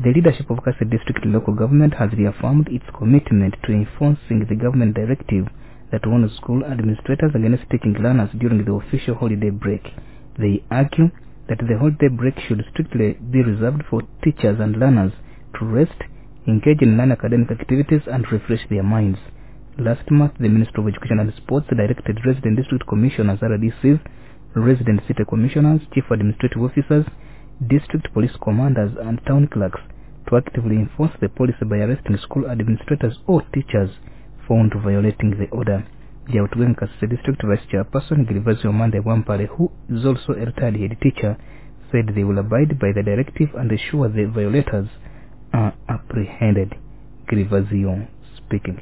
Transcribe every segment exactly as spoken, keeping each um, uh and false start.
The leadership of Kasese District Local Government has reaffirmed its commitment to enforcing the government directive that warns school administrators against taking learners during the official holiday break. They argue that the holiday break should strictly be reserved for teachers and learners to rest, engage in non-academic activities and refresh their minds. Last month, the Minister of Education and Sports directed resident district commissioners, R D Cs, resident city commissioners, chief administrative officers, district police commanders and town clerks to actively enforce the policy by arresting school administrators or teachers found violating the order. The outgoing Kasese District Vice Chairperson Gervasio Mande Wampale, who is also a retired head teacher, said they will abide by the directive and ensure the violators are apprehended. Gervasio speaking.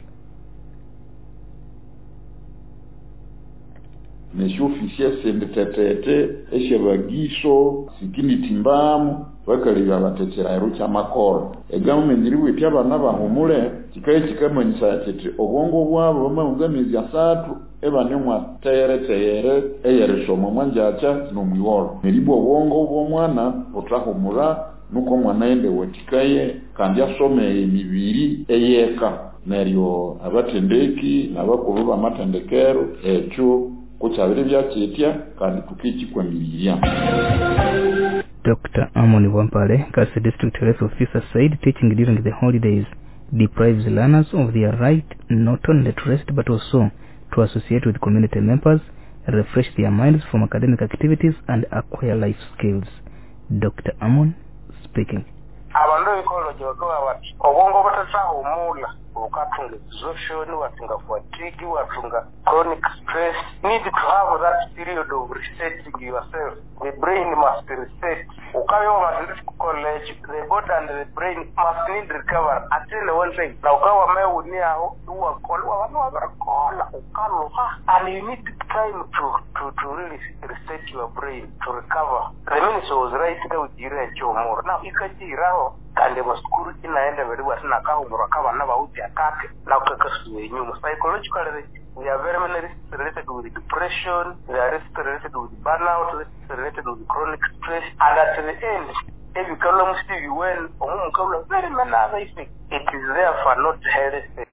Mesho officiel sendetetete eshebagisho sikini timbamu bakaliga batetera erucha makoro egamu ndiriwe pyabana bahumule kikaye kikamanyisa kiti obwongo bwabo bamwe mezi asatu ebane mwa tere tere eyeresho mwanjacha no mwiworo neribo obwongo bw'omwana otahumura nuko mwana ende wetikaye kandi asome emibiri eyeka neryo abatendeki nabakuru bamatendekero echo kuchabire byakitya kandi tukikikwa mibiriya. Doctor Amon Wampale, Kasese District Health Officer, said teaching during the holidays deprives learners of their right not only to rest but also to associate with community members, refresh their minds from academic activities and acquire life skills. Doctor Amon speaking. Abantu bikoloje bakaba bati obongo batasahumula ukatunga exhaustion watunga fatigue watunga chronic stress. Need to have that period of resetting yourself. The brain must reset. Ukayo must college, the body and the brain must need recover until one thing. Na ukawa mewu ni aho uwa kolwa wanu wabarakola ukaloha and you need time to to to really reset your brain to recover. The minister was right there with jire chomoro. Now ikajiraho kandi maskuru inaenda bari wasina kahumura kabana bawuti akake na ukakasuwe nyuma. Psychologically we are very many risks related with depression, we are risks related with burnout, risks related with chronic stress, and at the end, if you can almost see when, very many other things, it is therefore not healthy.